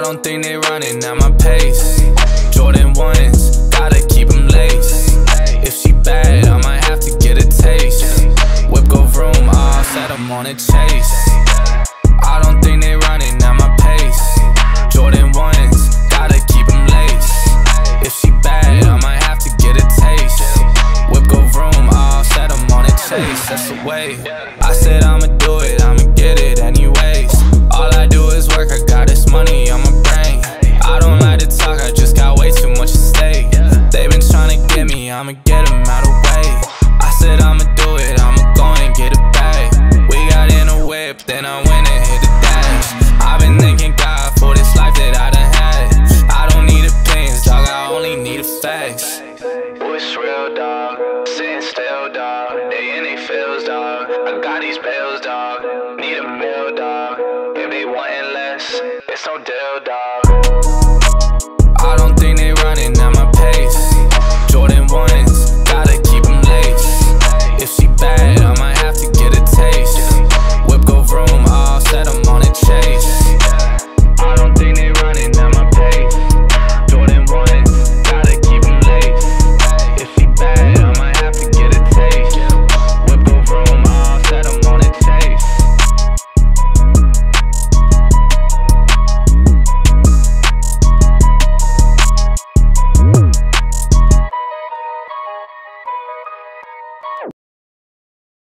don't think they running at my pace. Jordan 1s, gotta keep them laced. If she bad, I might have to get a taste. Whip go vroom, all set, I'm on a chase. I don't think they running at my pace. Jordan 1s, gotta keep them laced. If she bad, I might have to get a taste. Whip go vroom, all set, I'm on a chase. That's the way. I said I'ma do it, I'ma get it anyways. All I do is work, I got this money on my brain. I don't like to talk, I just got way too much at stake. They been tryna get me, I'ma get them out of the way. I said I'ma do it, I'ma go and get it back. We got in a whip, then I went and hit the dash. I've been thanking God for this life that I done had. I don't need opinions, dog, I only need the facts. It's real, dog, sitting still, dog. They in they feels, dog. I got these bills, dog. Need a meal, dog. If they wantin' less, it's no deal, dog.